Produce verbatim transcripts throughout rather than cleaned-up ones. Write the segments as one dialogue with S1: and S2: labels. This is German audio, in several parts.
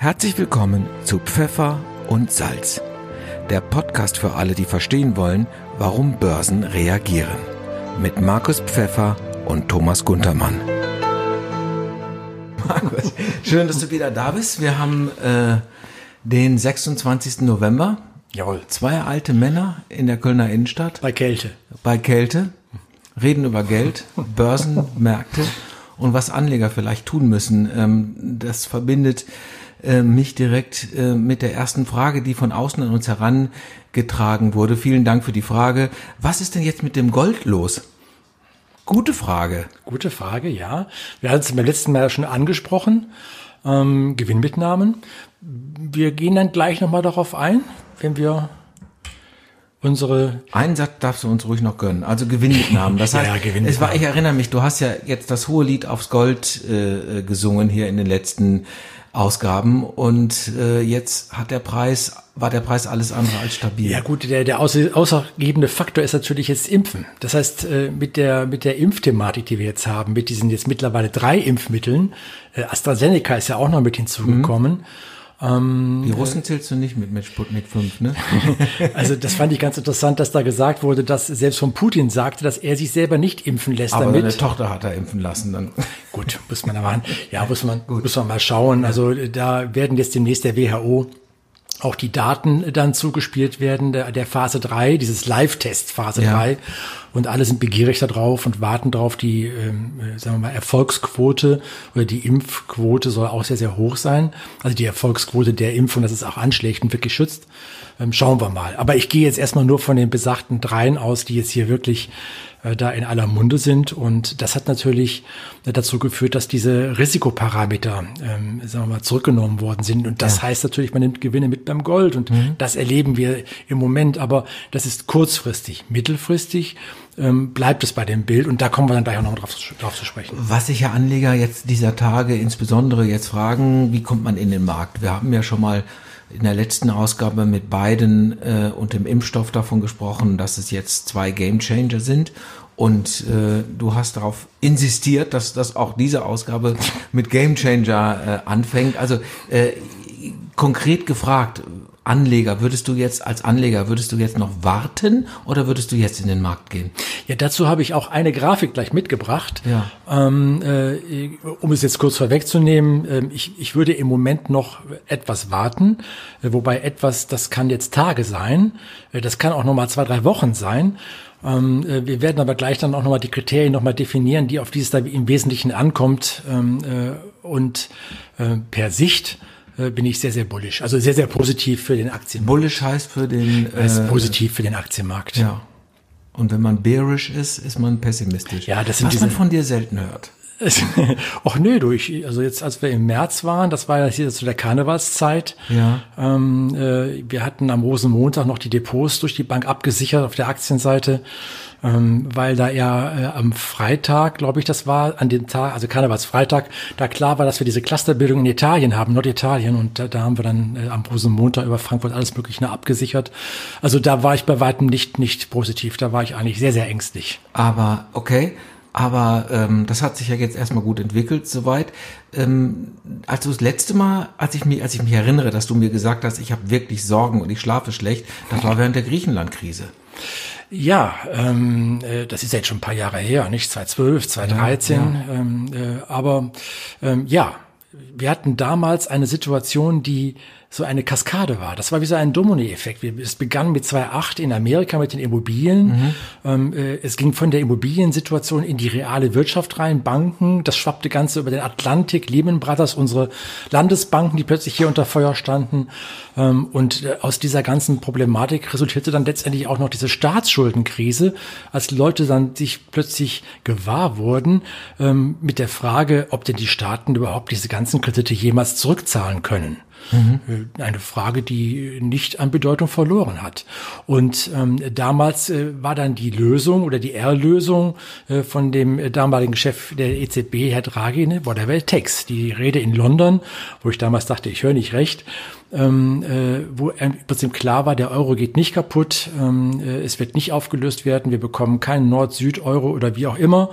S1: Herzlich willkommen zu Pfeffer und Salz, der Podcast für alle, die verstehen wollen, warum Börsen reagieren. Mit Markus Pfeffer und Thomas Guntermann. Markus, schön, dass du wieder da bist. Wir haben äh, den sechsundzwanzigsten November.
S2: Jawohl.
S1: Zwei alte Männer in der Kölner Innenstadt.
S2: Bei Kälte.
S1: Bei Kälte. Reden über Geld, Börsenmärkte und was Anleger vielleicht tun müssen. Ähm, das verbindet äh, mich direkt äh, mit der ersten Frage, die von außen an uns herangetragen wurde. Vielen Dank für die Frage. Was ist denn jetzt mit dem Gold los? Gute Frage.
S2: Gute Frage, ja. Wir hatten es beim letzten Mal schon angesprochen. Ähm, Gewinnmitnahmen. Wir gehen dann gleich nochmal darauf ein, wenn wir unsere...
S1: Einen Satz darfst du uns ruhig noch gönnen. Also Gewinnmitnahmen. Das heißt,
S2: ja, Gewinnmitnahmen.
S1: Es war, ich erinnere mich, du hast ja jetzt das hohe Lied aufs Gold äh, gesungen hier in den letzten Ausgaben und äh, jetzt hat der Preis, war der Preis alles andere als stabil.
S2: Ja gut, der, der ausschlaggebende Faktor ist natürlich jetzt Impfen. Das heißt, äh, mit der mit der Impfthematik, die wir jetzt haben, mit diesen jetzt mittlerweile drei Impfmitteln, äh, AstraZeneca ist ja auch noch mit hinzugekommen. Mhm.
S1: Ähm, die Russen zählst du nicht mit, mit Sputnik fünf, ne?
S2: Also das fand ich ganz interessant, dass da gesagt wurde, dass selbst von Putin sagte, dass er sich selber nicht impfen lässt.
S1: Aber
S2: damit.
S1: seine Tochter hat er impfen lassen dann.
S2: Gut, muss man aber, ja, muss man, Gut. muss man mal schauen. Also da werden jetzt demnächst der W H O auch die Daten dann zugespielt werden, der, der Phase drei, dieses Live-Test Phase ja. drei. Und alle sind begierig darauf und warten darauf. Die, ähm, sagen wir mal, Erfolgsquote oder die Impfquote soll auch sehr, sehr hoch sein. Also die Erfolgsquote der Impfung, dass es auch anschlägt und wirklich schützt. Ähm, schauen wir mal. Aber ich gehe jetzt erstmal nur von den besagten dreien aus, die jetzt hier wirklich äh, da in aller Munde sind. Und das hat natürlich äh, dazu geführt, dass diese Risikoparameter, ähm, sagen wir mal, zurückgenommen worden sind. Und das ja. heißt natürlich, man nimmt Gewinne mit beim Gold. Und mhm. das erleben wir im Moment. Aber das ist kurzfristig. Mittelfristig ähm, bleibt es bei dem Bild. Und da kommen wir dann gleich auch noch drauf, drauf zu sprechen.
S1: Was sich ja Anleger jetzt dieser Tage insbesondere jetzt fragen, wie kommt man in den Markt? Wir haben ja schon mal in der letzten Ausgabe mit Biden äh, und dem Impfstoff davon gesprochen, dass es jetzt zwei Gamechanger sind. Und äh, du hast darauf insistiert, dass das auch diese Ausgabe mit Gamechanger äh, anfängt. Also äh, konkret gefragt, Anleger, würdest du jetzt als Anleger, würdest du jetzt noch warten oder würdest du jetzt in den Markt gehen?
S2: Ja, dazu habe ich auch eine Grafik gleich mitgebracht.
S1: Ja.
S2: Ähm, äh, um es jetzt kurz vorwegzunehmen, äh, ich, ich würde im Moment noch etwas warten, äh, wobei etwas, das kann jetzt Tage sein, äh, das kann auch noch mal zwei, drei Wochen sein. Ähm, äh, wir werden aber gleich dann auch noch mal die Kriterien noch mal definieren, die auf die es da im Wesentlichen ankommt ähm, äh, und äh, per Sicht bin ich sehr, sehr bullish. Also sehr, sehr positiv für den Aktienmarkt.
S1: Bullish heißt für den...
S2: Äh, ist positiv für den Aktienmarkt.
S1: Ja. Und wenn man bearish ist, ist man pessimistisch.
S2: Ja, das sind
S1: Was
S2: diese,
S1: man von dir selten hört.
S2: Ach nö, du, ich, also jetzt, als wir im März waren, das war ja hier zu der Karnevalszeit.
S1: Ja.
S2: Ähm, äh, wir hatten am Rosenmontag noch die Depots durch die Bank abgesichert auf der Aktienseite. Ähm, weil da ja äh, am Freitag, glaube ich, das war, an dem Tag, also Karnevalsfreitag, da klar war, dass wir diese Clusterbildung in Italien haben, Norditalien, und da, da haben wir dann äh, am Rosenmontag über Frankfurt alles Mögliche abgesichert. Also da war ich bei weitem nicht nicht positiv, da war ich eigentlich sehr, sehr ängstlich.
S1: Aber, okay, aber ähm, das hat sich ja jetzt erstmal gut entwickelt, soweit. Ähm, als du das letzte Mal, als ich mich, als ich mich erinnere, dass du mir gesagt hast, ich habe wirklich Sorgen und ich schlafe schlecht, das war während der Griechenland-Krise.
S2: Ja, ähm, äh, das ist ja jetzt schon ein paar Jahre her, nicht? zweitausendzwölf, zweitausenddreizehn. Ja, ja. Ähm, äh, aber ähm, ja, wir hatten damals eine Situation, die so eine Kaskade war. Das war wie so ein Domino-Effekt. Es begann mit zweitausendacht in Amerika mit den Immobilien. Mhm. Ähm, äh, es ging von der Immobiliensituation in die reale Wirtschaft rein, Banken. Das schwappte Ganze über den Atlantik, Lehman Brothers, unsere Landesbanken, die plötzlich hier unter Feuer standen. Ähm, und äh, aus dieser ganzen Problematik resultierte dann letztendlich auch noch diese Staatsschuldenkrise, als die Leute dann sich plötzlich gewahr wurden ähm, mit der Frage, ob denn die Staaten überhaupt diese ganzen Kredite jemals zurückzahlen können. Mhm. Eine Frage, die nicht an Bedeutung verloren hat. Und ähm, damals äh, war dann die Lösung oder die R-Lösung äh, von dem äh, damaligen Chef der E Z B, Herr Draghi, ne, whatever it takes. Die Rede in London, wo ich damals dachte, ich höre nicht recht, ähm, äh, wo im Prinzip klar war, der Euro geht nicht kaputt, ähm, äh, es wird nicht aufgelöst werden, wir bekommen keinen Nord-Süd-Euro oder wie auch immer.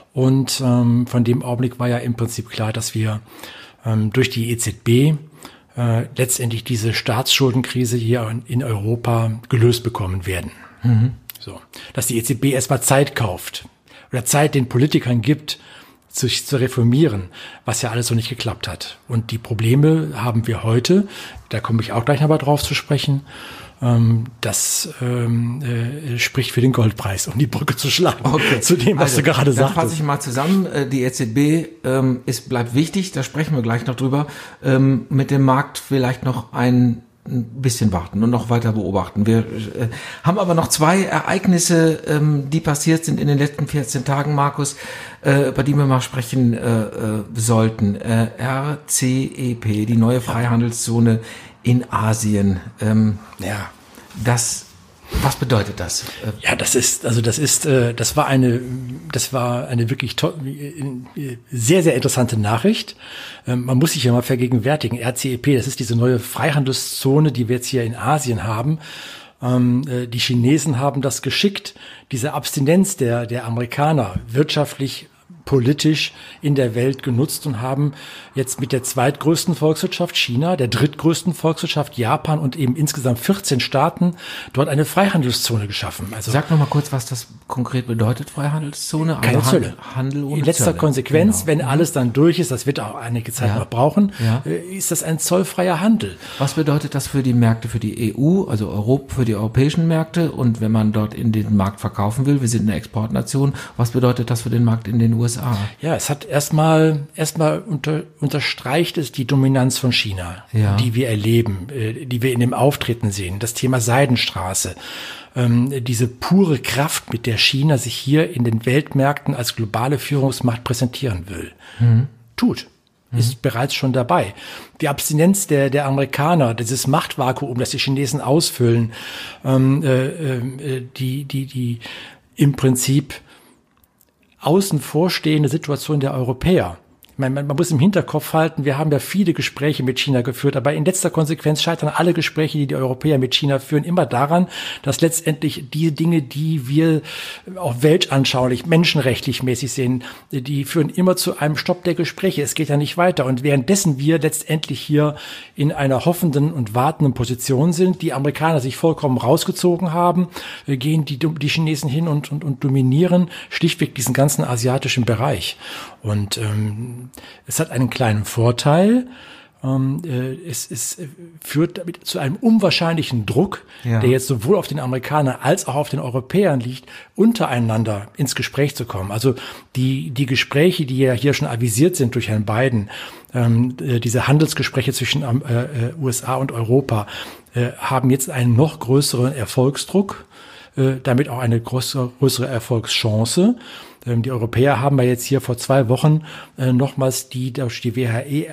S2: Und ähm, von dem Augenblick war ja im Prinzip klar, dass wir ähm, durch die E Z B äh, letztendlich diese Staatsschuldenkrise hier in, in Europa gelöst bekommen werden. Mhm. So, dass die E Z B erstmal Zeit kauft oder Zeit den Politikern gibt, sich zu reformieren, was ja alles so nicht geklappt hat. Und die Probleme haben wir heute, da komme ich auch gleich nochmal drauf zu sprechen. Ähm, das ähm, äh, spricht für den Goldpreis, um die Brücke zu schlagen, okay, zu dem, was also, du gerade sagtest.
S1: Dann fasse ich mal zusammen. Die E Z B ähm, ist, bleibt wichtig, da sprechen wir gleich noch drüber. Ähm, mit dem Markt vielleicht noch ein ein bisschen warten und noch weiter beobachten. Wir äh, haben aber noch zwei Ereignisse, ähm, die passiert sind in den letzten vierzehn Tagen, Markus, äh, über die wir mal sprechen äh, äh, sollten. Äh, R C E P, die neue Freihandelszone in Asien. Ähm,
S2: ja.
S1: Das, was bedeutet das?
S2: Ja, das ist, also das ist, äh, das war eine, das war eine wirklich to- sehr, sehr interessante Nachricht. Ähm, man muss sich ja mal vergegenwärtigen. R C E P, das ist diese neue Freihandelszone, die wir jetzt hier in Asien haben. Ähm, äh, die Chinesen haben das geschickt, diese Abstinenz der, der Amerikaner wirtschaftlich, politisch in der Welt genutzt und haben jetzt mit der zweitgrößten Volkswirtschaft China, der drittgrößten Volkswirtschaft Japan und eben insgesamt vierzehn Staaten dort eine Freihandelszone geschaffen.
S1: Also sag noch mal kurz, was das konkret bedeutet, Freihandelszone.
S2: Keine also Zölle.
S1: Handel ohne
S2: In letzter
S1: Zölle.
S2: Konsequenz,
S1: Genau.
S2: wenn alles dann durch ist, das wird auch einige Zeit
S1: ja.
S2: noch brauchen,
S1: ja.
S2: ist das ein zollfreier Handel.
S1: Was bedeutet das für die Märkte, für die E U, also Europa, für die europäischen Märkte? Und wenn man dort in den Markt verkaufen will, wir sind eine Exportnation, was bedeutet das für den Markt in den U S A?
S2: Ja, es hat erstmal, erstmal unter, unterstreicht es die Dominanz von China, ja. die wir erleben, äh, die wir in dem Auftreten sehen. Das Thema Seidenstraße, ähm, diese pure Kraft, mit der China sich hier in den Weltmärkten als globale Führungsmacht präsentieren will. Mhm. Tut. Ist mhm. bereits schon dabei. Die Abstinenz der, der Amerikaner, dieses Machtvakuum, das die Chinesen ausfüllen, ähm, äh, äh, die, die, die im Prinzip außen vorstehende Situation der Europäer. Ich meine, man, man muss im Hinterkopf halten, wir haben ja viele Gespräche mit China geführt, aber in letzter Konsequenz scheitern alle Gespräche, die die Europäer mit China führen, immer daran, dass letztendlich die Dinge, die wir auch weltanschaulich, menschenrechtlich mäßig sehen, die führen immer zu einem Stopp der Gespräche. Es geht ja nicht weiter. Und währenddessen wir letztendlich hier in einer hoffenden und wartenden Position sind, die Amerikaner sich vollkommen rausgezogen haben, gehen die, die Chinesen hin und, und, und dominieren schlichtweg diesen ganzen asiatischen Bereich. Und ähm, es hat einen kleinen Vorteil. Ähm, äh, es, es führt damit zu einem unwahrscheinlichen Druck, ja. der jetzt sowohl auf den Amerikanern als auch auf den Europäern liegt, untereinander ins Gespräch zu kommen. Also die die Gespräche, die ja hier schon avisiert sind durch Herrn Biden, ähm, äh, diese Handelsgespräche zwischen äh, U S A und Europa, äh, haben jetzt einen noch größeren Erfolgsdruck, äh, damit auch eine größere, größere Erfolgschance. Die Europäer haben ja jetzt hier vor zwei Wochen äh, nochmals die durch die W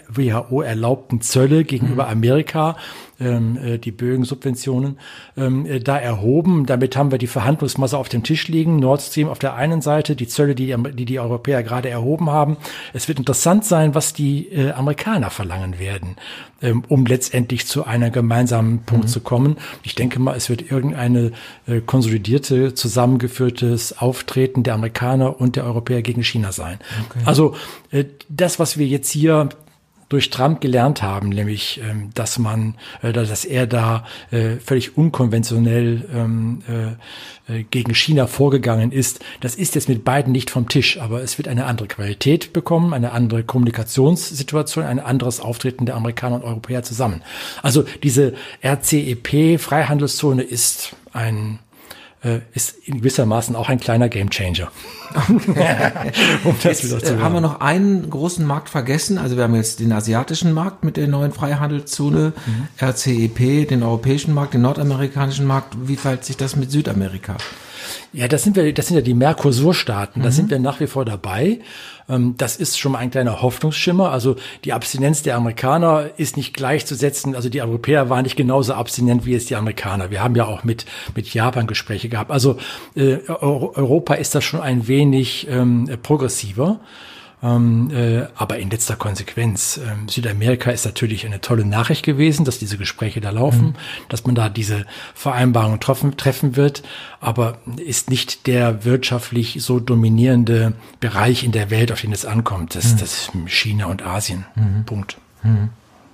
S2: H O erlaubten Zölle gegenüber mhm. Amerika, ähm, äh, die Bögen-Subventionen, ähm, äh, da erhoben. Damit haben wir die Verhandlungsmasse auf dem Tisch liegen. Nord Stream auf der einen Seite, die Zölle, die die, die Europäer gerade erhoben haben. Es wird interessant sein, was die äh, Amerikaner verlangen werden, ähm, um letztendlich zu einer gemeinsamen Punkt mhm. zu kommen. Ich denke mal, es wird irgendeine äh, konsolidierte, zusammengeführtes Auftreten der Amerikaner und der Europäer gegen China sein. Okay. Also äh, das, was wir jetzt hier durch Trump gelernt haben, nämlich, ähm, dass man, äh, dass er da äh, völlig unkonventionell ähm, äh, gegen China vorgegangen ist, das ist jetzt mit beiden nicht vom Tisch, aber es wird eine andere Qualität bekommen, eine andere Kommunikationssituation, ein anderes Auftreten der Amerikaner und Europäer zusammen. Also diese R C E P Freihandelszone ist ein ist in gewissermaßen auch ein kleiner Gamechanger.
S1: um das jetzt, wieder zu äh, haben wir noch einen großen Markt vergessen. Also wir haben jetzt den asiatischen Markt mit der neuen Freihandelszone, mhm. R C E P, den europäischen Markt, den nordamerikanischen Markt. Wie verhält sich das mit Südamerika?
S2: Ja, das sind wir, das sind ja die Mercosur-Staaten. Da mhm. sind wir nach wie vor dabei. Das ist schon mal ein kleiner Hoffnungsschimmer. Also die Abstinenz der Amerikaner ist nicht gleichzusetzen. Also die Europäer waren nicht genauso abstinent wie es die Amerikaner. Wir haben ja auch mit mit Japan Gespräche gehabt. Also äh, Europa ist da schon ein wenig ähm, progressiver. Ähm, äh, aber in letzter Konsequenz, ähm, Südamerika ist natürlich eine tolle Nachricht gewesen, dass diese Gespräche da laufen, mhm. dass man da diese Vereinbarungen treffen, treffen wird, aber ist nicht der wirtschaftlich so dominierende Bereich in der Welt, auf den es ankommt. Das, mhm. das ist China und Asien. Mhm. Punkt.
S1: Mhm.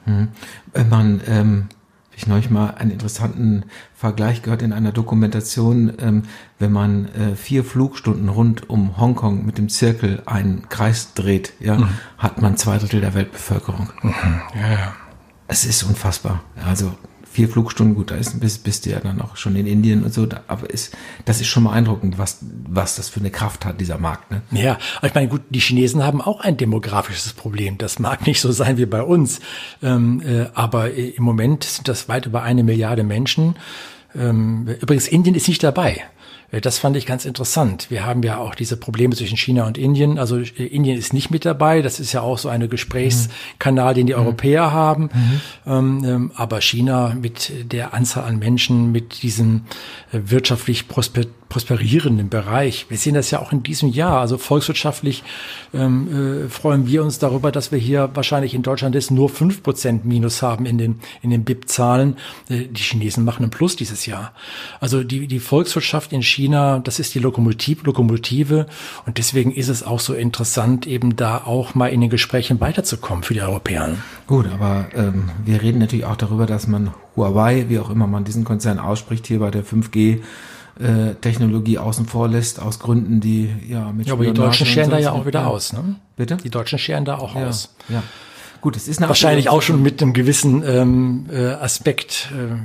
S1: Hm. Wenn man, ähm, ich neulich mal einen interessanten Vergleich gehört in einer Dokumentation, ähm, wenn man äh, vier Flugstunden rund um Hongkong mit dem Zirkel einen Kreis dreht, ja, mhm. hat man zwei Drittel der Weltbevölkerung.
S2: Mhm. Ja, ja.
S1: Es ist unfassbar. Also vier Flugstunden, gut, da ist, bist, bist du ja dann auch schon in Indien und so, da, aber ist, das ist schon beeindruckend, was, was das für eine Kraft hat, dieser Markt. Ne?
S2: Ja, aber ich meine, gut, die Chinesen haben auch ein demografisches Problem. Das mag nicht so sein wie bei uns, ähm, äh, aber im Moment sind das weit über eine Milliarde Menschen. Ähm, übrigens, Indien ist nicht dabei. Das fand ich ganz interessant. Wir haben ja auch diese Probleme zwischen China und Indien. Also Indien ist nicht mit dabei. Das ist ja auch so eine Gesprächskanal, den die mhm. Europäer haben. Mhm. Ähm, aber China mit der Anzahl an Menschen, mit diesem wirtschaftlich prosper prosperierenden Bereich. Wir sehen das ja auch in diesem Jahr. Also volkswirtschaftlich ähm, äh, freuen wir uns darüber, dass wir hier wahrscheinlich in Deutschland jetzt nur fünf Prozent Minus haben in den, in den B I P-Zahlen. Äh, die Chinesen machen einen Plus dieses Jahr. Also die, die Volkswirtschaft in China, das ist die Lokomotiv, Lokomotive. Und deswegen ist es auch so interessant, eben da auch mal in den Gesprächen weiterzukommen für die Europäer.
S1: Gut, aber ähm, wir reden natürlich auch darüber, dass man Huawei, wie auch immer man diesen Konzern ausspricht, hier bei der fünf G Äh, Technologie außen vor lässt, aus Gründen, die ja mit
S2: Ja, aber die Deutschen scheren da ja auch wieder aus, ne?
S1: Bitte?
S2: Die Deutschen scheren da auch
S1: ja,
S2: aus.
S1: Ja. Gut, es ist eine
S2: wahrscheinlich auch schon mit einem gewissen ähm, äh, Aspekt äh,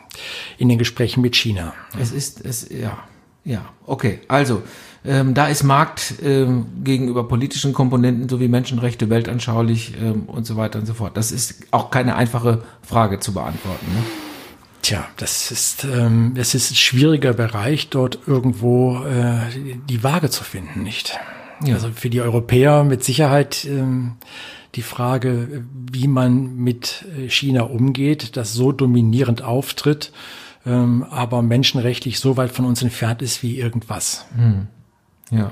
S2: in den Gesprächen mit China.
S1: Es ist, es, ja, ja, okay. Also, ähm, da ist Markt ähm, gegenüber politischen Komponenten sowie Menschenrechte weltanschaulich ähm, und so weiter und so fort. Das ist auch keine einfache Frage zu beantworten, ne?
S2: Tja, das ist, ähm, das ist ein schwieriger Bereich, dort irgendwo äh, die Waage zu finden, nicht? Ja. Also für die Europäer mit Sicherheit ähm, die Frage, wie man mit China umgeht, das so dominierend auftritt, ähm, aber menschenrechtlich so weit von uns entfernt ist wie irgendwas.
S1: Hm. Ja.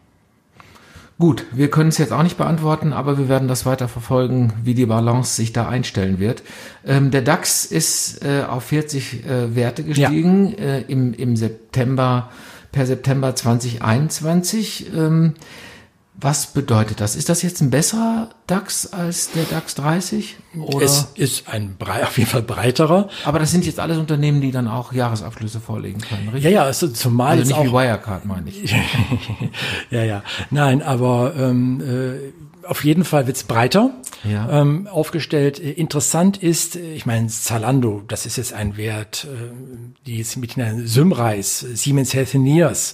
S1: Gut, wir können es jetzt auch nicht beantworten, aber wir werden das weiter verfolgen, wie die Balance sich da einstellen wird. Ähm, der DAX ist äh, auf vierzig äh, Werte gestiegen, ja. äh, im, im September, per September zwanzig einundzwanzig. Ähm, was bedeutet das? Ist das jetzt ein besserer DAX als der DAX dreißig? Oder?
S2: Es ist ein brei- auf jeden Fall breiterer.
S1: Aber das sind jetzt alles Unternehmen, die dann auch Jahresabschlüsse vorlegen können, richtig?
S2: Ja, ja, also zumal
S1: also
S2: jetzt
S1: nicht
S2: auch
S1: wie Wirecard, meine ich.
S2: ja, ja. Nein, aber ähm, äh, auf jeden Fall wird's breiter
S1: ja.
S2: ähm, aufgestellt. Interessant ist, ich meine, Zalando, das ist jetzt ein Wert, äh, die ist mit einer Symrise, Siemens Healthineers.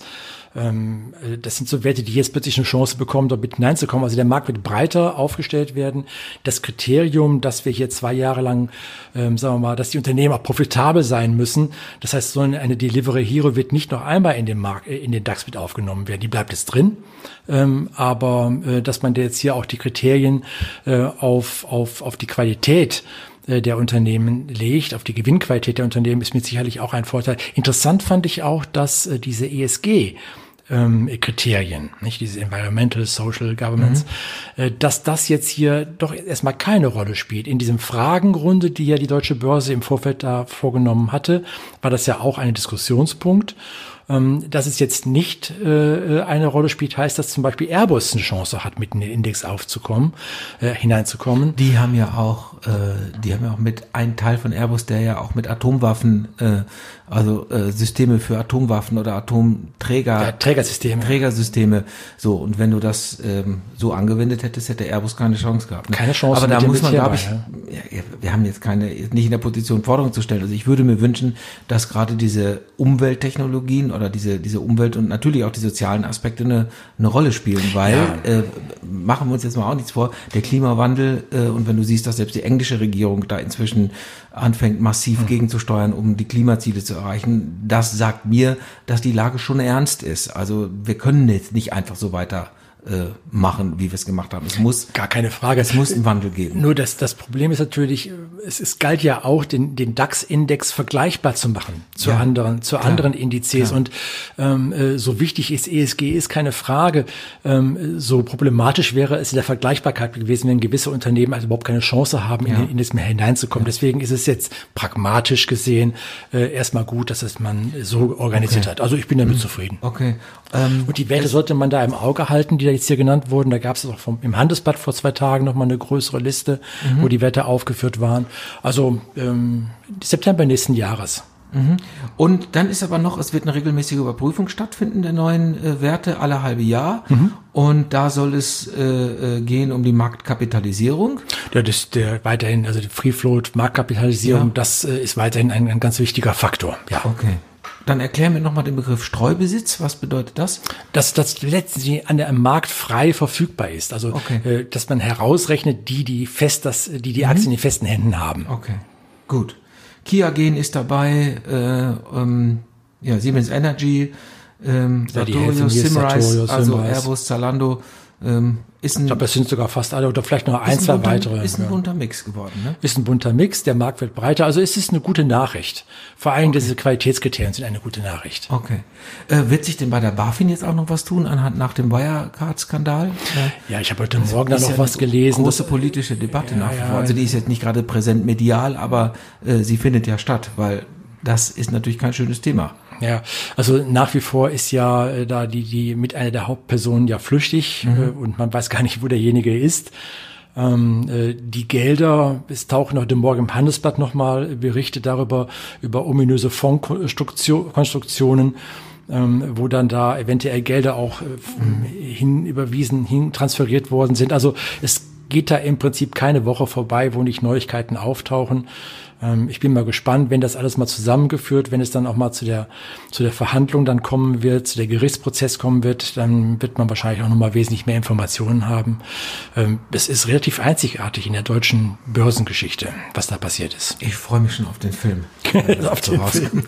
S2: Ähm, das sind so Werte, die jetzt plötzlich eine Chance bekommen, dort mit hineinzukommen. Also der Markt wird breiter aufgestellt werden. Das Kriterium, dass wir hier zwei Jahre lang, ähm, sagen wir mal, dass die Unternehmen auch profitabel sein müssen. Das heißt, so eine Delivery Hero wird nicht noch einmal in den Markt, in den DAX mit aufgenommen werden. Die bleibt jetzt drin. Ähm, aber äh, dass man jetzt hier auch die Kriterien äh, auf, auf, auf die Qualität der Unternehmen legt, auf die Gewinnqualität der Unternehmen, ist mit sicherlich auch ein Vorteil. Interessant fand ich auch, dass äh, diese E S G ähm, Kriterien, nicht diese Environmental, Social Governance, mhm. äh, dass das jetzt hier doch erstmal keine Rolle spielt. In diesem Fragenrunde, die ja die Deutsche Börse im Vorfeld da vorgenommen hatte, war das ja auch ein Diskussionspunkt. Ähm, dass es jetzt nicht äh, eine Rolle spielt, heißt, dass zum Beispiel Airbus eine Chance hat, mit in den Index aufzukommen, äh, hineinzukommen.
S1: Die haben ja auch, äh, die haben ja auch mit einem Teil von Airbus, der ja auch mit Atomwaffen, äh, also äh, Systeme für Atomwaffen oder Atomträger,
S2: ja, Trägersysteme,
S1: Trägersysteme. So, und wenn du das ähm, so angewendet hättest, hätte Airbus keine Chance gehabt. Ne?
S2: Keine Chance.
S1: Aber da muss man, glaube ich,
S2: ja.
S1: ja, wir haben jetzt keine, nicht in der Position, Forderungen zu stellen. Also ich würde mir wünschen, dass gerade diese Umwelttechnologien oder diese diese Umwelt und natürlich auch die sozialen Aspekte eine eine Rolle spielen, weil ja. äh, machen wir uns jetzt mal auch nichts vor, der Klimawandel äh, und wenn du siehst, dass selbst die englische Regierung da inzwischen anfängt massiv hm. gegenzusteuern, um die Klimaziele zu erreichen, das sagt mir, dass die Lage schon ernst ist. Also wir können jetzt nicht einfach so weiter äh, machen, wie wir es gemacht haben. Es muss
S2: gar keine Frage.
S1: Es muss einen Wandel geben.
S2: Nur das das Problem ist natürlich, es, es galt ja auch, den den DAX-Index vergleichbar zu machen zu ja, anderen zu klar, anderen Indizes klar. Und ähm, äh, so wichtig ist E S G ist keine Frage. Ähm, so problematisch wäre es in der Vergleichbarkeit gewesen, wenn gewisse Unternehmen also überhaupt keine Chance haben, ja. in den Index mehr hineinzukommen. Ja. Deswegen ist es jetzt pragmatisch gesehen äh, erstmal gut, dass es man so organisiert okay. hat. Also ich bin damit mhm. zufrieden.
S1: Okay.
S2: Ähm, und die Werte sollte man da im Auge halten, die jetzt hier genannt wurden. Da gab es auch vom, im Handelsblatt vor zwei Tagen nochmal eine größere Liste, mhm. wo die Werte aufgeführt waren. Also ähm, September nächsten Jahres.
S1: Mhm. Und dann ist aber noch, es wird eine regelmäßige Überprüfung stattfinden der neuen äh, Werte alle halbe Jahr. Mhm. Und da soll es äh, äh, gehen um die Marktkapitalisierung.
S2: Ja, das der weiterhin, also die Free Float, Marktkapitalisierung, ja. das äh, ist weiterhin ein, ein ganz wichtiger Faktor. Ja.
S1: Okay. Dann erklär mir nochmal den Begriff Streubesitz. Was bedeutet das?
S2: Dass das letztendlich an der am Markt frei verfügbar ist. Also, okay. äh, dass man herausrechnet, die, die fest, das, die die Aktien mhm. in festen Händen haben.
S1: Okay. Gut. Kiagen ist dabei, äh, ähm, ja, Siemens Energy, ähm,
S2: ja,
S1: Sartorius, Simrise, also Airbus, Zalando, ähm, ist ein,
S2: ich glaube, es sind sogar fast alle oder vielleicht noch ein, zwei
S1: bunter,
S2: weitere.
S1: Ist ein bunter Mix geworden, ne?
S2: Ist ein bunter Mix, der Markt wird breiter. Also es ist eine gute Nachricht. Vor allem okay. diese Qualitätskriterien sind eine gute Nachricht.
S1: Okay. Äh, wird sich denn bei der BaFin jetzt auch noch was tun anhand nach dem Wirecard-Skandal?
S2: Ja, ich habe heute Morgen da noch ja was gelesen.
S1: Große politische Debatte
S2: ja,
S1: nach wie vor.
S2: Ja,
S1: also die ist jetzt nicht gerade präsent medial, aber äh, sie findet ja statt, weil das ist natürlich kein schönes Thema.
S2: Ja, also nach wie vor ist ja äh, da die die mit einer der Hauptpersonen ja flüchtig mhm. äh, und man weiß gar nicht, wo derjenige ist. Ähm, äh, die Gelder, es tauchen heute Morgen im Handelsblatt nochmal Berichte darüber, über ominöse Fondskonstruktionen, ähm, wo dann da eventuell Gelder auch äh, mhm. hin überwiesen, hin transferiert worden sind. Also es geht da im Prinzip keine Woche vorbei, wo nicht Neuigkeiten auftauchen. Ich bin mal gespannt, wenn das alles mal zusammengeführt, wenn es dann auch mal zu der zu der Verhandlung dann kommen wird, zu der Gerichtsprozess kommen wird, dann wird man wahrscheinlich auch noch mal wesentlich mehr Informationen haben. Es ist relativ einzigartig in der deutschen Börsengeschichte, was da passiert ist.
S1: Ich freue mich schon auf den Film.
S2: auf den Film.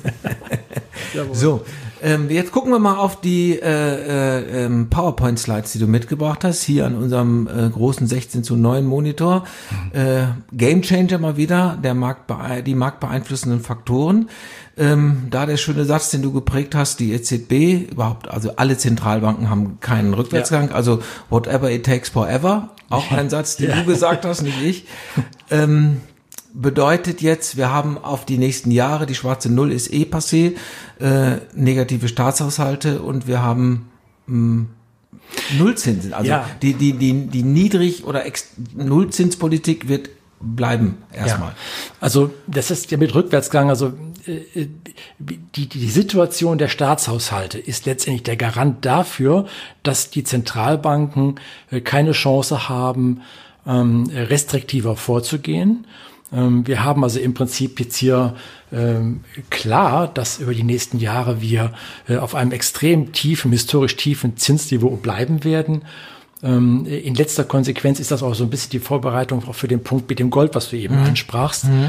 S1: So, ähm, jetzt gucken wir mal auf die äh, äh, PowerPoint-Slides, die du mitgebracht hast, hier an unserem äh, großen sechzehn zu neun Monitor. Mhm. Äh, Gamechanger mal wieder, der Markt die marktbeeinflussenden Faktoren. Ähm, da der schöne Satz, den du geprägt hast, die E Z B, überhaupt, also alle Zentralbanken haben keinen Rückwärtsgang, ja. also whatever it takes forever, auch ein Satz, den ja. du gesagt hast, nicht ich. Ähm, bedeutet jetzt, wir haben auf die nächsten Jahre, die schwarze Null ist eh passé, äh, negative Staatshaushalte und wir haben mh, Nullzinsen. Also ja. die, die, die, die Niedrig- oder Ex- Nullzinspolitik wird bleiben erstmal.
S2: Ja. Also das ist ja mit Rückwärtsgang, also äh, die, die Situation der Staatshaushalte ist letztendlich der Garant dafür, dass die Zentralbanken äh, keine Chance haben, ähm, restriktiver vorzugehen. Ähm, wir haben also im Prinzip jetzt hier ähm, klar, dass über die nächsten Jahre wir äh, auf einem extrem tiefen, historisch tiefen Zinsniveau bleiben werden. In letzter Konsequenz ist das auch so ein bisschen die Vorbereitung auch für den Punkt mit dem Gold, was du eben mhm. ansprachst. Mhm.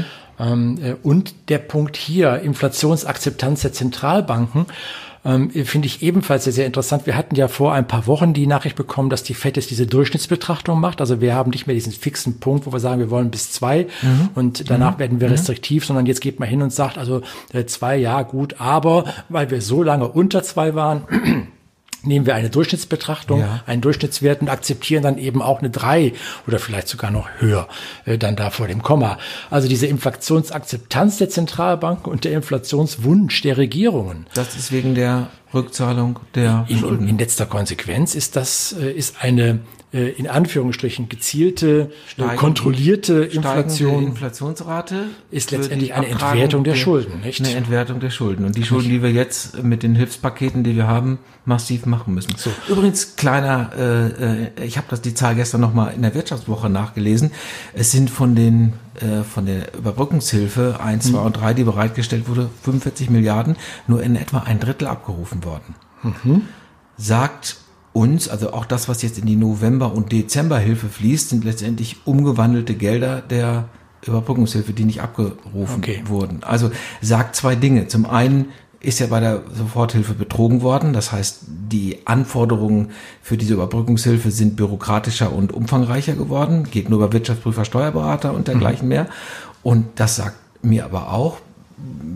S2: Und der Punkt hier, Inflationsakzeptanz der Zentralbanken, finde ich ebenfalls sehr, sehr interessant. Wir hatten ja vor ein paar Wochen die Nachricht bekommen, dass die Fed jetzt diese Durchschnittsbetrachtung macht. Also wir haben nicht mehr diesen fixen Punkt, wo wir sagen, wir wollen bis zwei mhm. und danach mhm. werden wir restriktiv, mhm. sondern jetzt geht man hin und sagt, also zwei, ja gut, aber weil wir so lange unter zwei waren, nehmen wir eine Durchschnittsbetrachtung, ja. einen Durchschnittswert und akzeptieren dann eben auch eine drei oder vielleicht sogar noch höher äh, dann da vor dem Komma. Also diese Inflationsakzeptanz der Zentralbanken und der Inflationswunsch der Regierungen.
S1: Das ist wegen der Rückzahlung der
S2: in,
S1: Schulden.
S2: In, in letzter Konsequenz ist das äh, ist eine äh, in Anführungsstrichen gezielte, steigende, kontrollierte Inflation.
S1: Inflationsrate
S2: ist letztendlich eine Entwertung der, der Schulden, nicht?
S1: Eine Entwertung der Schulden. Und die Schulden, die wir jetzt mit den Hilfspaketen, die wir haben, massiv machen müssen. So. Übrigens, kleiner, äh, ich habe das die Zahl gestern nochmal in der Wirtschaftswoche nachgelesen. Es sind von den äh, von der Überbrückungshilfe eins, zwei und drei, die bereitgestellt wurde, fünfundvierzig Milliarden, nur in etwa ein Drittel abgerufen worden. Mhm. Sagt uns, also auch das, was jetzt in die November- und Dezemberhilfe fließt, sind letztendlich umgewandelte Gelder der Überbrückungshilfe, die nicht abgerufen okay. wurden. Also sagt zwei Dinge. Zum einen ist ja bei der Soforthilfe betrogen worden. Das heißt, die Anforderungen für diese Überbrückungshilfe sind bürokratischer und umfangreicher geworden. Geht nur über Wirtschaftsprüfer, Steuerberater und dergleichen mhm. mehr. Und das sagt mir aber auch,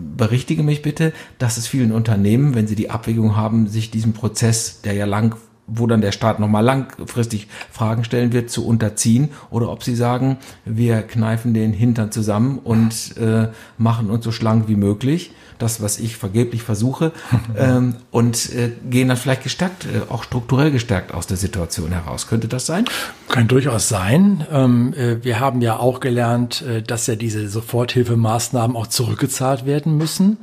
S1: berichtige mich bitte, dass es vielen Unternehmen, wenn sie die Abwägung haben, sich diesem Prozess, der ja lang wo dann der Staat nochmal langfristig Fragen stellen wird, zu unterziehen, oder ob sie sagen, wir kneifen den Hintern zusammen und äh, machen uns so schlank wie möglich, das, was ich vergeblich versuche, ähm, und äh, gehen dann vielleicht gestärkt, äh, auch strukturell gestärkt aus der Situation heraus. Könnte das sein?
S2: Kann durchaus sein. Ähm, äh, wir haben ja auch gelernt, äh, dass ja diese Soforthilfemaßnahmen auch zurückgezahlt werden müssen.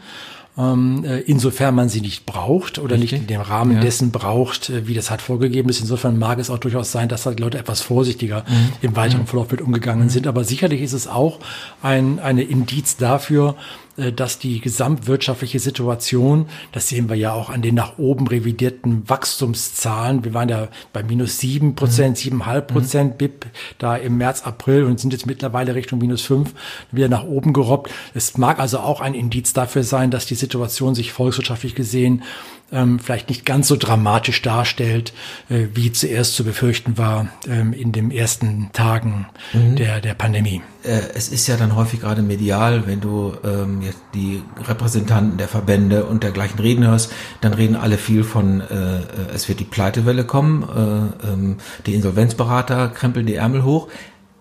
S2: Insofern man sie nicht braucht oder Richtig. nicht in dem Rahmen ja. dessen braucht, wie das halt vorgegeben ist. Insofern mag es auch durchaus sein, dass halt die Leute etwas vorsichtiger mhm. im weiteren Verlauf mit umgegangen mhm. sind. Aber sicherlich ist es auch ein eine Indiz dafür, dass die gesamtwirtschaftliche Situation, das sehen wir ja auch an den nach oben revidierten Wachstumszahlen, wir waren ja bei minus sieben Prozent, siebeneinhalb Prozent B I P da im März, April und sind jetzt mittlerweile Richtung minus fünf wieder nach oben gerobbt. Es mag also auch ein Indiz dafür sein, dass die Situation sich volkswirtschaftlich gesehen ähm, vielleicht nicht ganz so dramatisch darstellt, äh, wie zuerst zu befürchten war ähm, in den ersten Tagen mhm. der, der Pandemie.
S1: Äh, es ist ja dann häufig gerade medial, wenn du ähm, jetzt die Repräsentanten der Verbände und dergleichen reden hörst, dann reden alle viel von, äh, es wird die Pleitewelle kommen, äh, ähm, die Insolvenzberater krempeln die Ärmel hoch.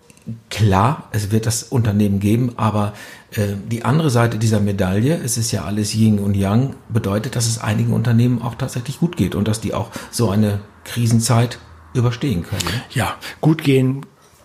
S1: Klar, es wird das Unternehmen geben, aber äh, die andere Seite dieser Medaille, es ist ja alles Yin und Yang, bedeutet, dass es einigen Unternehmen auch tatsächlich gut geht und dass die auch so eine Krisenzeit überstehen können.
S2: Ja, gut gehen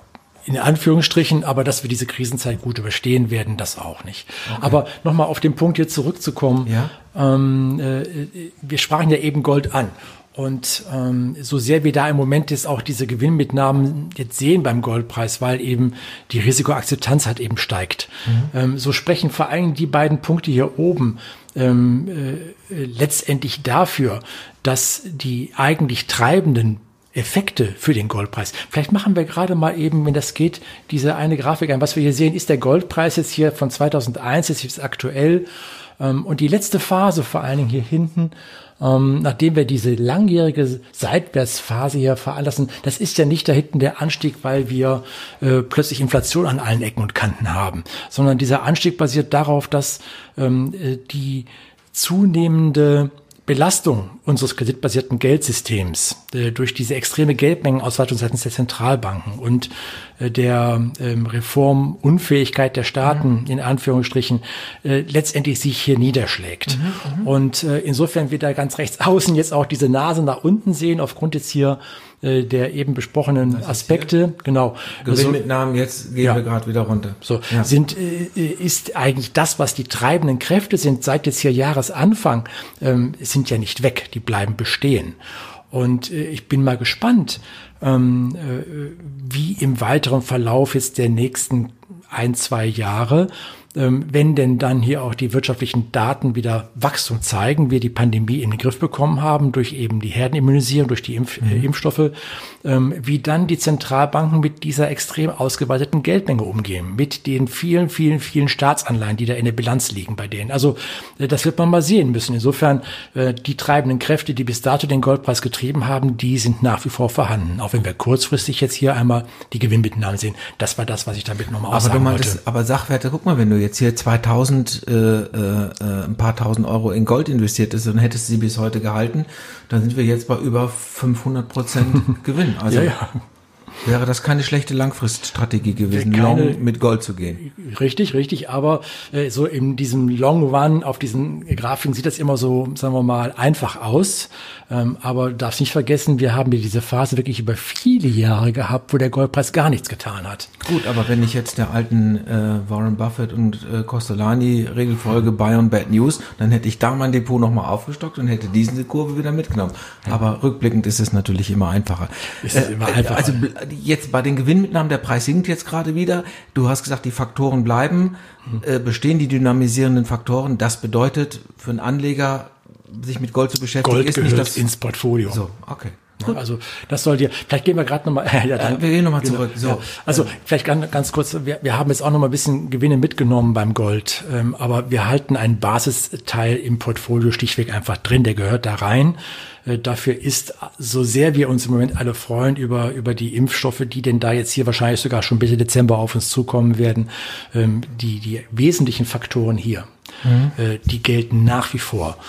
S2: in Anführungsstrichen, aber dass wir diese Krisenzeit gut überstehen werden, das auch nicht. Okay. Aber nochmal auf den Punkt hier zurückzukommen,
S1: ja?
S2: ähm, äh, wir sprachen ja eben Gold an. Und ähm, so sehr wir da im Moment jetzt auch diese Gewinnmitnahmen jetzt sehen beim Goldpreis, weil eben die Risikoakzeptanz halt eben steigt. Mhm. Ähm, so sprechen vor allem die beiden Punkte hier oben ähm, äh, letztendlich dafür, dass die eigentlich treibenden Effekte für den Goldpreis. Vielleicht machen wir gerade mal eben, wenn das geht, diese eine Grafik ein. Was wir hier sehen, ist der Goldpreis jetzt hier von zweitausendeins, jetzt ist aktuell. Ähm, und die letzte Phase vor allen Dingen hier hinten, Ähm, nachdem wir diese langjährige Seitwärtsphase hier veranlassen, das ist ja nicht da hinten der Anstieg, weil wir äh, plötzlich Inflation an allen Ecken und Kanten haben, sondern dieser Anstieg basiert darauf, dass ähm, die zunehmende Belastung unseres kreditbasierten Geldsystems äh, durch diese extreme Geldmengenausweitung seitens der Zentralbanken und äh, der ähm, Reformunfähigkeit der Staaten, mhm. in Anführungsstrichen, äh, letztendlich sich hier niederschlägt. Mhm, und äh, insofern wir da ganz rechts außen jetzt auch diese Nase nach unten sehen, aufgrund jetzt hier äh, der eben besprochenen Aspekte. Genau.
S1: Gewinnmitnahmen, jetzt gehen
S2: ja.
S1: wir gerade wieder runter.
S2: So ja. sind äh, ist eigentlich das, was die treibenden Kräfte sind, seit jetzt hier Jahresanfang, ähm, sind ja nicht weg, die bleiben bestehen. Und äh, ich bin mal gespannt, ähm, äh, wie im weiteren Verlauf jetzt der nächsten ein, zwei Jahre, ähm, wenn denn dann hier auch die wirtschaftlichen Daten wieder Wachstum zeigen, wir die Pandemie in den Griff bekommen haben, durch eben die Herdenimmunisierung, durch die Impf- äh, Impfstoffe, ähm, wie dann die Zentralbanken mit dieser extrem ausgeweiteten Geldmenge umgehen, mit den vielen, vielen, vielen Staatsanleihen, die da in der Bilanz liegen bei denen. Also äh, das wird man mal sehen müssen. Insofern, äh, die treibenden Kräfte, die bis dato den Goldpreis getrieben haben, die sind nach wie vor vorhanden. Auch wenn wir kurzfristig jetzt hier einmal die Gewinnmitnahmen sehen. Das war das, was ich damit nochmal aussagen wollte.
S1: Das, aber Sachwerte, guck mal, wenn du jetzt hier zweitausend, äh, äh, ein paar tausend Euro in Gold investiert ist, dann hättest du sie bis heute gehalten, dann sind wir jetzt bei über fünfhundert Prozent Gewinn. Also ja, ja. Wäre das keine schlechte Langfriststrategie gewesen, keine, long mit Gold zu gehen?
S2: Richtig, richtig. Aber äh, so in diesem Long Run, auf diesen Grafiken sieht das immer so, sagen wir mal, einfach aus. Ähm, aber darfst nicht vergessen, wir haben diese Phase wirklich über viele Jahre gehabt, wo der Goldpreis gar nichts getan hat.
S1: Gut, aber wenn ich jetzt der alten äh, Warren Buffett und äh, Costolani-Regel folge, Buy on Bad News, dann hätte ich da mein Depot nochmal aufgestockt und hätte diese Kurve wieder mitgenommen. Ja. Aber rückblickend ist es natürlich immer einfacher.
S2: Ist es immer einfacher.
S1: Also jetzt bei den Gewinnmitnahmen, der Preis sinkt jetzt gerade wieder. Du hast gesagt, die Faktoren bleiben, äh, bestehen die dynamisierenden Faktoren. Das bedeutet für einen Anleger, sich mit Gold zu beschäftigen,
S2: Gold
S1: ist
S2: gehört
S1: nicht das
S2: ins Portfolio.
S1: So, okay.
S2: Ja, also das soll dir, vielleicht gehen wir gerade nochmal, ja, dann,
S1: äh, wir gehen nochmal
S2: genau,
S1: zurück. So.
S2: Ja, also vielleicht ganz, ganz kurz, wir, wir haben jetzt auch nochmal ein bisschen Gewinne mitgenommen beim Gold, ähm, aber wir halten einen Basisteil im Portfolio stichweg einfach drin, der gehört da rein. Äh, dafür ist, so sehr wir uns im Moment alle freuen über, über die Impfstoffe, die denn da jetzt hier wahrscheinlich sogar schon Mitte Dezember auf uns zukommen werden, ähm, die, die wesentlichen Faktoren hier, mhm. äh, die gelten nach wie vor.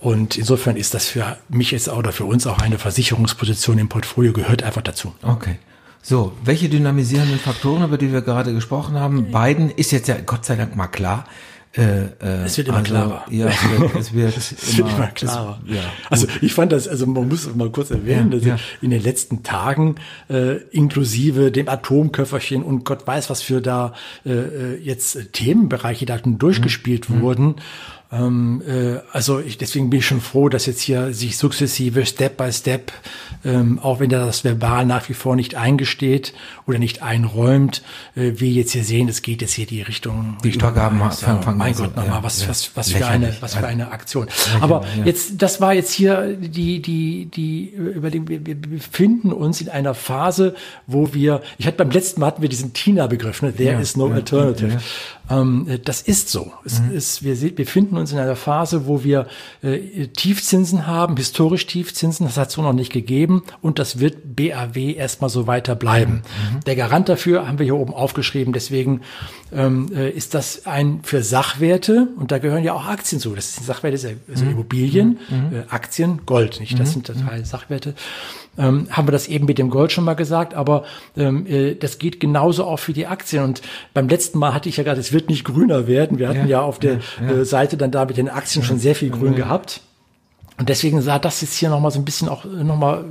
S2: Und insofern ist das für mich jetzt auch oder für uns auch eine Versicherungsposition im Portfolio, gehört einfach dazu.
S1: Okay. So, welche dynamisierenden Faktoren, über die wir gerade gesprochen haben, Biden ist jetzt ja Gott sei Dank mal klar. Äh, äh,
S2: es wird immer also, klarer.
S1: Ja, es wird, es wird,
S2: es
S1: immer,
S2: wird immer klarer.
S1: Es, ja,
S2: also ich fand das, also man muss mal kurz erwähnen, ja, dass ja. in den letzten Tagen äh, inklusive dem Atomköfferchen und Gott weiß, was für da äh, jetzt äh, Themenbereiche da durchgespielt mhm. wurden. Ähm, äh, also ich, deswegen bin ich schon froh, dass jetzt hier sich sukzessive, Step by Step, ähm, auch wenn er das verbal nach wie vor nicht eingesteht oder nicht einräumt, äh, wir jetzt hier sehen, es geht jetzt hier die Richtung.
S1: Die Übergaben
S2: fangen, fangen mein Gott, nochmal, ja, was, ja. was, was für eine, was für eine Aktion. Aber ja. jetzt, das war jetzt hier die, die, die, über den, wir, wir befinden uns in einer Phase, wo wir, ich hatte beim letzten Mal hatten wir diesen Tina-Begriff, ne? There ja, is no ja, alternative. Ja, ja. Ähm, das ist so. Es mhm. ist, wir befinden uns in einer Phase, wo wir äh, Tiefzinsen haben, historisch Tiefzinsen, das hat es so noch nicht gegeben und das wird B A W erstmal so weiter bleiben. Mhm. Der Garant dafür haben wir hier oben aufgeschrieben, deswegen ähm, äh, ist das ein für Sachwerte und da gehören ja auch Aktien zu. Das sind Sachwerte, also mhm. Immobilien, mhm. äh, Aktien, Gold, nicht? Das mhm. sind drei Sachwerte. Ähm, haben wir das eben mit dem Gold schon mal gesagt, aber ähm, äh, das geht genauso auch für die Aktien. Und beim letzten Mal hatte ich ja gerade, es wird nicht grüner werden. Wir hatten ja, ja auf der ja, ja. Äh, Seite dann da mit den Aktien ja. schon sehr viel grün ja. gehabt. Und deswegen sah das jetzt hier nochmal so ein bisschen auch nochmal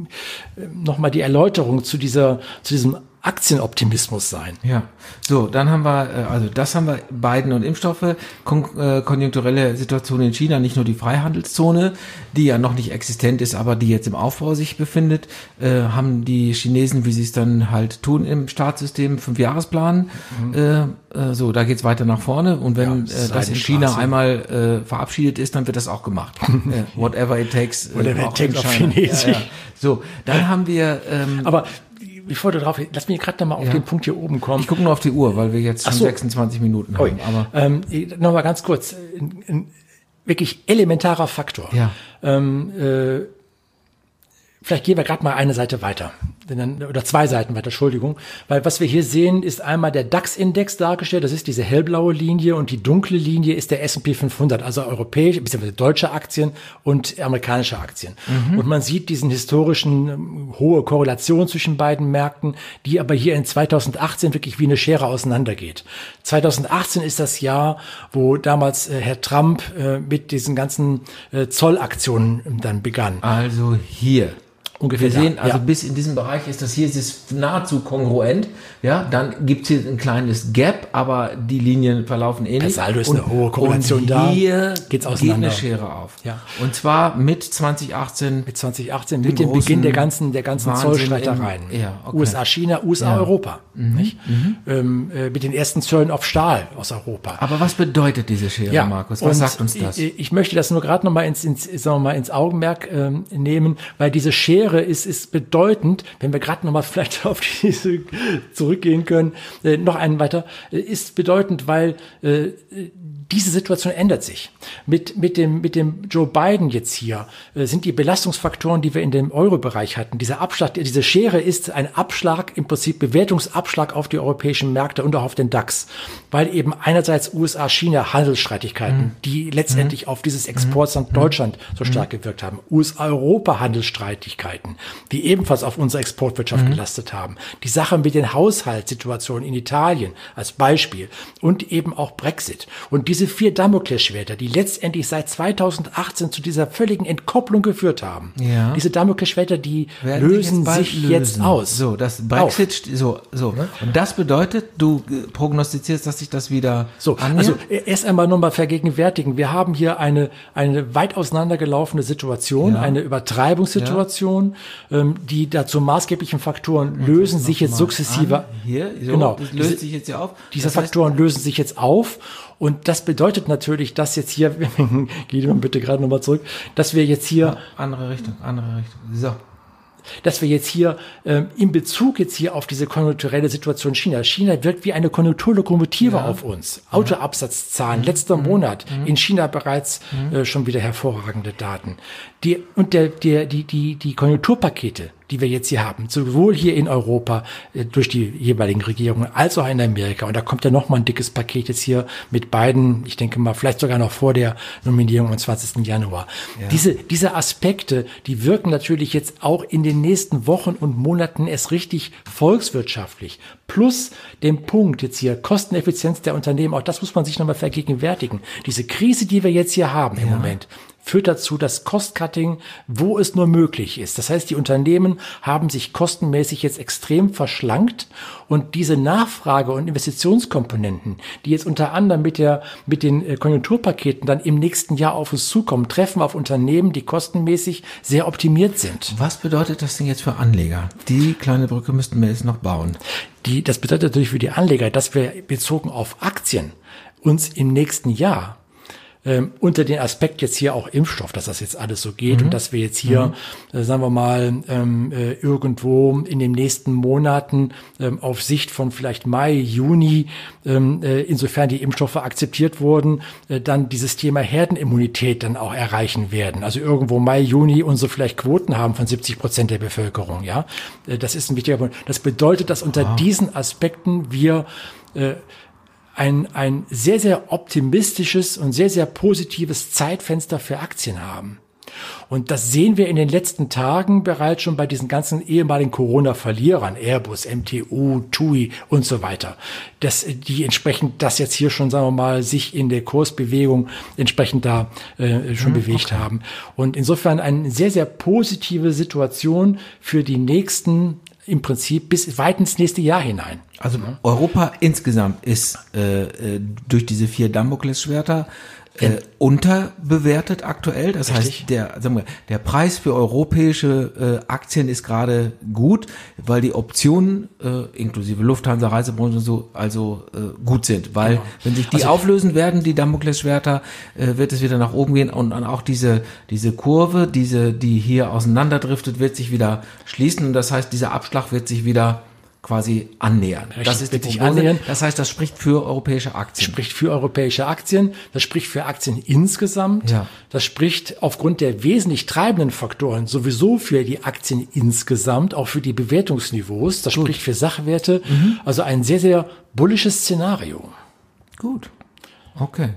S2: noch mal die Erläuterung zu dieser, zu diesem Aktienoptimismus sein.
S1: Ja, so, dann haben wir, also das haben wir, Biden und Impfstoffe, kon- äh, konjunkturelle Situation in China, nicht nur die Freihandelszone, die ja noch nicht existent ist, aber die jetzt im Aufbau sich befindet, äh, haben die Chinesen, wie sie es dann halt tun im Staatssystem, Fünfjahresplan. Mhm. Äh, äh, so, da geht's weiter nach vorne und wenn ja, äh, das in China einmal äh, verabschiedet ist, dann wird das auch gemacht. äh, whatever it takes.
S2: Whatever it takes auf Chinesisch. Ja, ja.
S1: So, dann haben wir... Ähm,
S2: aber bevor du drauf, lass mich gerade noch mal auf ja. den Punkt hier oben kommen.
S1: Ich gucke nur auf die Uhr, weil wir jetzt schon so. sechsundzwanzig Minuten haben. Aber
S2: ähm, noch mal ganz kurz, ein, ein wirklich elementarer Faktor.
S1: Ja.
S2: Ähm, äh, vielleicht gehen wir gerade mal eine Seite weiter. Oder zwei Seiten weiter, Entschuldigung. Weil was wir hier sehen, ist einmal der DAX-Index dargestellt. Das ist diese hellblaue Linie und die dunkle Linie ist der S und P fünfhundert, also europäische, bzw. deutsche Aktien und amerikanische Aktien. Mhm. Und man sieht diesen historischen ähm, hohe Korrelation zwischen beiden Märkten, die aber hier in zweitausendachtzehn wirklich wie eine Schere auseinandergeht. zweitausendachtzehn ist das Jahr, wo damals äh, Herr Trump äh, mit diesen ganzen äh, Zollaktionen äh, dann begann.
S1: Also hier.
S2: Ungefähr
S1: wir sehen,
S2: da.
S1: also
S2: ja.
S1: bis in diesem Bereich ist das hier ist es nahezu kongruent. Ja, dann gibt's hier ein kleines Gap, aber die Linien verlaufen ähnlich.
S2: Der Saldo ist und, eine hohe Korrelation
S1: und
S2: da.
S1: Hier
S2: geht's auseinander.
S1: Geht eine Schere auf.
S2: Ja.
S1: Und zwar mit zweitausendachtzehn.
S2: Mit zweitausendachtzehn, mit dem Beginn der ganzen, der ganzen Zollstreitereien.
S1: Ja, okay.
S2: U S A, China, U S A,
S1: ja.
S2: Europa.
S1: Mhm.
S2: Nicht? Mhm. Ähm, äh, mit den ersten Zöllen auf Stahl aus Europa.
S1: Aber was bedeutet diese Schere,
S2: ja.
S1: Markus? Was
S2: und
S1: sagt uns das?
S2: Ich, ich möchte das nur gerade noch mal ins, ins, sagen wir mal ins Augenmerk ähm, nehmen, weil diese Schere ist, ist bedeutend, wenn wir gerade noch mal vielleicht auf diese zurückgehen können, äh, noch einen weiter, äh, ist bedeutend, weil äh, diese Situation ändert sich. Mit, mit dem, mit dem Joe Biden jetzt hier äh, sind die Belastungsfaktoren, die wir in dem Euro-Bereich hatten. Dieser Abschlag, diese Schere ist ein Abschlag, im Prinzip Bewertungsabschlag auf die europäischen Märkte und auch auf den DAX. Weil eben einerseits U S A, China Handelsstreitigkeiten, mhm. die letztendlich mhm. auf dieses Exportland mhm. Deutschland so stark mhm. gewirkt haben. U S A, Europa Handelsstreitigkeiten, die ebenfalls auf unsere Exportwirtschaft mhm. gelastet haben. Die Sache mit den Haushaltssituationen in Italien als Beispiel und eben auch Brexit. Und diese vier Damoklesschwerter, die letztendlich seit zweitausendachtzehn zu dieser völligen Entkopplung geführt haben.
S1: Ja.
S2: Diese Damoklesschwerter, die Werden lösen jetzt sich lösen. jetzt aus.
S1: So, das Brexit, Auf. so, so. Ne? Und das bedeutet, du prognostizierst, dass sich das wieder
S2: so. Annähert? Also erst einmal nochmal vergegenwärtigen. Wir haben hier eine eine weit auseinandergelaufene Situation, ja. eine Übertreibungssituation, ja. ähm, die dazu maßgeblichen Faktoren Und lösen sich jetzt sukzessive.
S1: An. Hier, so,
S2: genau.
S1: Das löst Diese, sich jetzt hier auf.
S2: Diese das heißt, Faktoren lösen sich jetzt auf. Und das bedeutet natürlich, dass jetzt hier, geht mal bitte gerade nochmal zurück, dass wir jetzt hier...
S1: Ja, andere Richtung, andere Richtung. So.
S2: Dass wir jetzt hier ähm, in Bezug jetzt hier auf diese konjunkturelle Situation China, China wirkt wie eine Konjunkturlokomotive ja. auf uns. Ja. Autoabsatzzahlen, mhm. letzter mhm. Monat, mhm. in China bereits mhm. äh, schon wieder hervorragende Daten. Die, und der, der, die, die, die Konjunkturpakete, die wir jetzt hier haben, sowohl hier in Europa äh, durch die jeweiligen Regierungen als auch in Amerika. Und da kommt ja noch mal ein dickes Paket jetzt hier mit beiden, ich denke mal, vielleicht sogar noch vor der Nominierung am zwanzigsten Januar. Ja. Diese, diese Aspekte, die wirken natürlich jetzt auch in den nächsten Wochen und Monaten erst richtig volkswirtschaftlich. Plus dem Punkt jetzt hier, Kosteneffizienz der Unternehmen, auch das muss man sich nochmal vergegenwärtigen. Diese Krise, die wir jetzt hier haben im ja. Moment, führt dazu, dass Cost-Cutting, wo es nur möglich ist. Das heißt, die Unternehmen haben sich kostenmäßig jetzt extrem verschlankt und diese Nachfrage- und Investitionskomponenten, die jetzt unter anderem mit der, mit den Konjunkturpaketen dann im nächsten Jahr auf uns zukommen, treffen auf Unternehmen, die kostenmäßig sehr optimiert sind.
S1: Was bedeutet das denn jetzt für Anleger? Die kleine Brücke müssten wir jetzt noch bauen.
S2: Die, das bedeutet natürlich für die Anleger, dass wir bezogen auf Aktien uns im nächsten Jahr Ähm, unter den Aspekt jetzt hier auch Impfstoff, dass das jetzt alles so geht mhm. und dass wir jetzt hier, mhm. äh, sagen wir mal, ähm, äh, irgendwo in den nächsten Monaten ähm, auf Sicht von vielleicht Mai, Juni, ähm, äh, insofern die Impfstoffe akzeptiert wurden, äh, dann dieses Thema Herdenimmunität dann auch erreichen werden. Also irgendwo Mai, Juni und so vielleicht Quoten haben von siebzig Prozent der Bevölkerung. Ja, äh, das ist ein wichtiger Punkt. Das bedeutet, dass unter wow. diesen Aspekten wir äh, ein, ein sehr, sehr optimistisches und sehr, sehr positives Zeitfenster für Aktien haben. Und das sehen wir in den letzten Tagen bereits schon bei diesen ganzen ehemaligen Corona-Verlierern, Airbus, M T U, T U I und so weiter. Dass die entsprechend das jetzt hier schon, sagen wir mal, sich in der Kursbewegung entsprechend da äh, schon mhm, bewegt okay. haben. Und insofern eine sehr, sehr positive Situation für die nächsten, im Prinzip bis weit ins nächste Jahr hinein.
S1: Also Europa insgesamt ist äh, durch diese vier Damoklesschwerter äh, unterbewertet aktuell. Das Richtig. heißt, der, sagen wir, der Preis für europäische äh, Aktien ist gerade gut, weil die Optionen äh, inklusive Lufthansa, Reisebranche und so also äh, gut sind. Weil genau. wenn sich die also, auflösen werden, die Damoklesschwerter, äh, wird es wieder nach oben gehen und, und auch diese diese Kurve, diese die hier auseinanderdriftet, wird sich wieder schließen und das heißt, dieser Abschlag wird sich wieder quasi annähern.
S2: Richtig,
S1: das ist die
S2: Prognose. Annähern.
S1: Das heißt, das spricht für europäische Aktien.
S2: Das spricht für europäische Aktien, das spricht für Aktien insgesamt,
S1: ja.
S2: das spricht aufgrund der wesentlich treibenden Faktoren sowieso für die Aktien insgesamt, auch für die Bewertungsniveaus, das Gut. spricht für Sachwerte, mhm. also ein sehr, sehr bullisches Szenario.
S1: Gut, okay.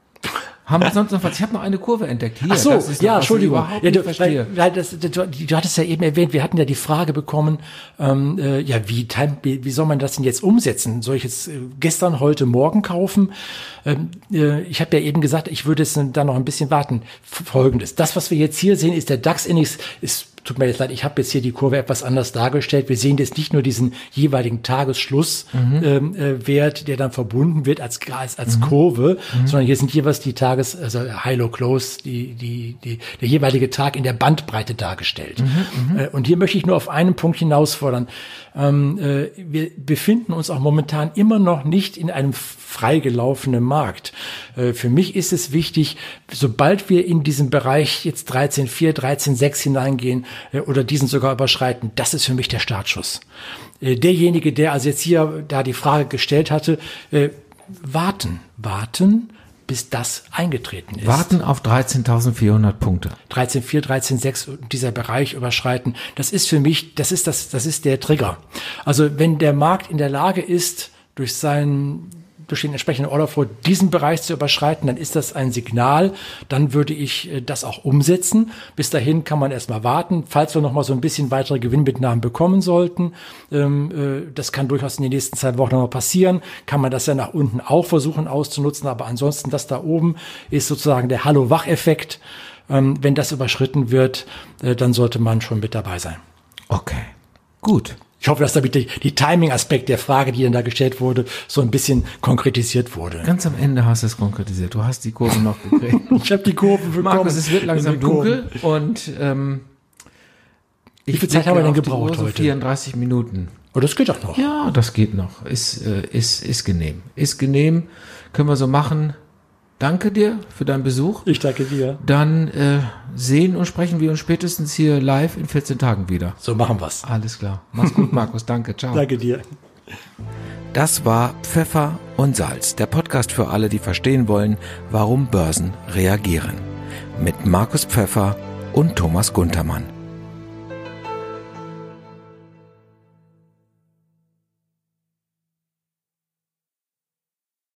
S1: Haben wir sonst noch was? Ich habe noch eine Kurve entdeckt. Hier,
S2: Ach so,
S1: das ist
S2: ja,
S1: noch,
S2: Entschuldigung. Ja, du,
S1: weil,
S2: weil das, du, du hattest ja eben erwähnt, wir hatten ja die Frage bekommen, ähm, äh, ja, wie, wie, wie soll man das denn jetzt umsetzen? Soll ich jetzt äh, gestern, heute, morgen kaufen? Ähm, äh, ich habe ja eben gesagt, ich würde jetzt da noch ein bisschen warten. Folgendes, das, was wir jetzt hier sehen, ist der DAX-Index, ist tut mir jetzt leid, ich habe jetzt hier die Kurve etwas anders dargestellt. Wir sehen jetzt nicht nur diesen jeweiligen Tagesschlusswert, mhm. ähm, äh, der dann verbunden wird als als, als mhm. Kurve, mhm. sondern hier sind jeweils die Tages, also High, Low, Close, die die die der jeweilige Tag in der Bandbreite dargestellt. Mhm. Äh, und hier möchte ich nur auf einen Punkt hinausfordern. Ähm, äh, wir befinden uns auch momentan immer noch nicht in einem freigelaufenen Markt. Äh, für mich ist es wichtig, sobald wir in diesen Bereich jetzt dreizehn Komma vier, dreizehn Komma sechs hineingehen äh, oder diesen sogar überschreiten, das ist für mich der Startschuss. Äh, derjenige, der also jetzt hier da die Frage gestellt hatte, äh, warten, warten, bis das eingetreten ist.
S1: Warten auf dreizehntausendvierhundert Punkte.
S2: dreizehn Komma vier, dreizehn Komma sechs, dieser Bereich überschreiten. Das ist für mich, das ist das, das ist der Trigger. Also wenn der Markt in der Lage ist, durch seinen durch den entsprechenden Orderflow diesen Bereich zu überschreiten, dann ist das ein Signal, dann würde ich das auch umsetzen. Bis dahin kann man erstmal warten, falls wir noch mal so ein bisschen weitere Gewinnmitnahmen bekommen sollten. Ähm, äh, das kann durchaus in den nächsten zwei Wochen noch mal passieren. Kann man das ja nach unten auch versuchen auszunutzen, aber ansonsten das da oben ist sozusagen der Hallo-Wach-Effekt. Ähm, wenn das überschritten wird, äh, dann sollte man schon mit dabei sein.
S1: Okay, gut.
S2: Ich hoffe, dass damit die, die Timing-Aspekt der Frage, die dann da gestellt wurde, so ein bisschen konkretisiert wurde.
S1: Ganz am Ende hast du es konkretisiert. Du hast die Kurve noch gekriegt.
S2: Ich habe die Kurve bekommen.
S1: Markus, es wird langsam dunkel und ähm,
S2: wie viel Zeit haben wir denn gebraucht heute?
S1: vierunddreißig Minuten.
S2: Oh, das geht doch noch.
S1: Ja, das geht noch. Ist, äh, ist, ist genehm. Ist genehm. Können wir so machen. Danke dir für deinen Besuch.
S2: Ich danke dir.
S1: Dann äh, sehen und sprechen wir uns spätestens hier live in vierzehn Tagen wieder.
S2: So machen wir's.
S1: Alles klar. Mach's gut, Markus. Danke. Ciao.
S2: Danke dir.
S1: Das war Pfeffer und Salz, der Podcast für alle, die verstehen wollen, warum Börsen reagieren. Mit Markus Pfeffer und Thomas Guntermann.